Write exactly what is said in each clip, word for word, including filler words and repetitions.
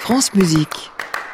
France Musique.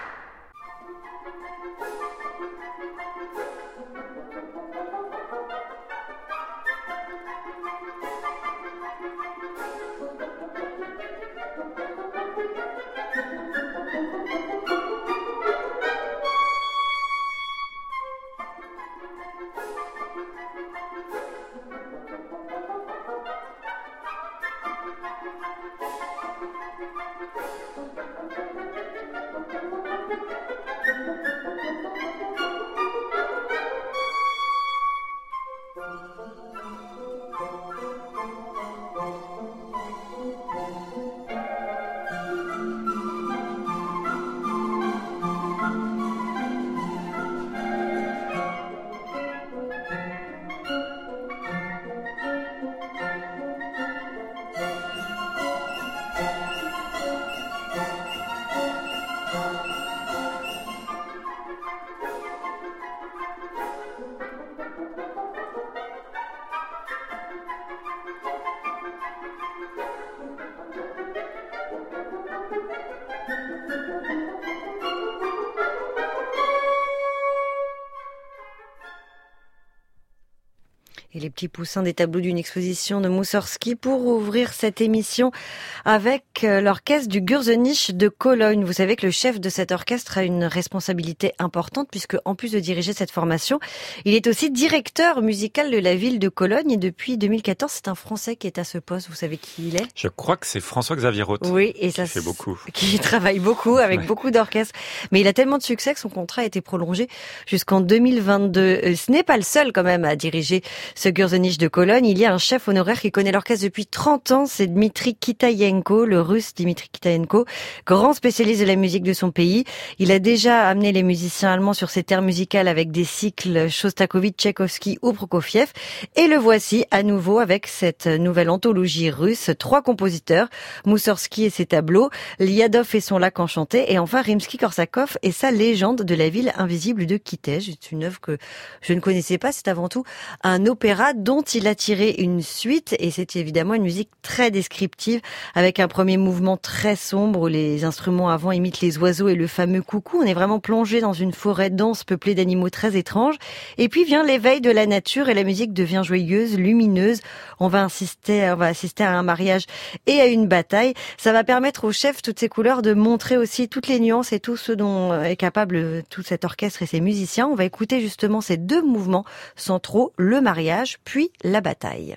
Et les petits poussins des tableaux d'une exposition de Moussorgsky pour ouvrir cette émission avec l'orchestre du Gürzenich de Cologne. Vous savez que le chef de cet orchestre a une responsabilité importante puisque, en plus de diriger cette formation, il est aussi directeur musical de la ville de Cologne et depuis deux mille quatorze, c'est un Français qui est à ce poste. Vous savez qui il est ? Je crois que c'est François-Xavier Roth. Oui, et ça qui fait beaucoup. Qui travaille beaucoup avec ouais. beaucoup d'orchestres. Mais il a tellement de succès que son contrat a été prolongé jusqu'en deux mille vingt-deux. Ce n'est pas le seul quand même à diriger ce Gürzenich de Cologne. Il y a un chef honoraire qui connaît l'orchestre depuis trente ans, c'est Dmitri Kitayenko, le russe Dmitri Kitayenko, grand spécialiste de la musique de son pays. Il a déjà amené les musiciens allemands sur ses terres musicales avec des cycles Shostakovich, Tchaïkovski ou Prokofiev. Et le voici à nouveau avec cette nouvelle anthologie russe. Trois compositeurs, Moussorgsky et ses tableaux, Liadov et son lac enchanté, et enfin Rimsky-Korsakov et sa légende de la ville invisible de Kitej. C'est une œuvre que je ne connaissais pas, c'est avant tout un opéra dont il a tiré une suite et c'est évidemment une musique très descriptive avec un premier mouvement très sombre où les instruments avant imitent les oiseaux et le fameux coucou. On est vraiment plongé dans une forêt dense peuplée d'animaux très étranges et puis vient l'éveil de la nature et la musique devient joyeuse, lumineuse. On va assister, on va assister à un mariage et à une bataille. Ça va permettre au chef toutes ces couleurs de montrer aussi toutes les nuances et tout ce dont est capable tout cet orchestre et ses musiciens. On va écouter justement ces deux mouvements centraux, le mariage puis la bataille.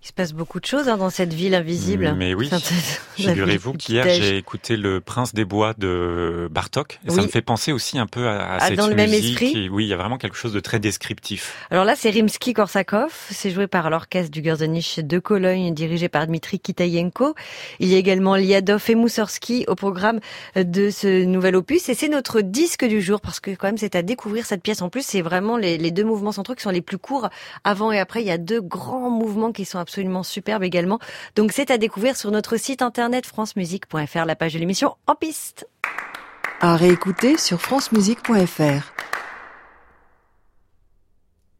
Il se passe beaucoup de choses hein, dans cette ville invisible. Mais oui, figurez-vous qu'hier j'ai écouté Le Prince des Bois de Bartók. Et oui. Ça me fait penser aussi un peu à, à ah, cette dans le musique. Même esprit. Et oui, il y a vraiment quelque chose de très descriptif. Alors là, c'est Rimsky-Korsakov. C'est joué par l'orchestre du Gorzenisch de Cologne, dirigé par Dmitri Kitayenko. Il y a également Liadov et Moussorski au programme de ce nouvel opus. Et c'est notre disque du jour parce que quand même, c'est à découvrir cette pièce. En plus, c'est vraiment les, les deux mouvements centraux qui sont les plus courts avant et après. Il y a deux grands mouvements qui sont absolument superbes également. Donc c'est à découvrir sur notre site internet francemusique point f r, la page de l'émission En Piste. À réécouter sur francemusique point f r.